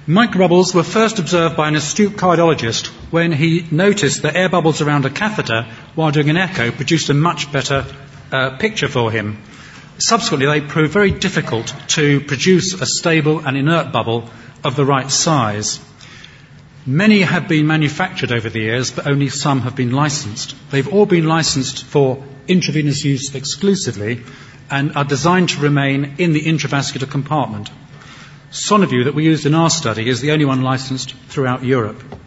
Microbubbles were first observed by an astute cardiologist when he noticed that air bubbles around a catheter while doing an echo produced a much better picture for him. Subsequently, they proved very difficult to produce a stable and inert bubble of the right size. Many have been manufactured over the years, but only some have been licensed. They've all been licensed for intravenous use exclusively and are designed to remain in the intravascular compartment. Soneview, that we used in our study, is the only one licensed throughout Europe.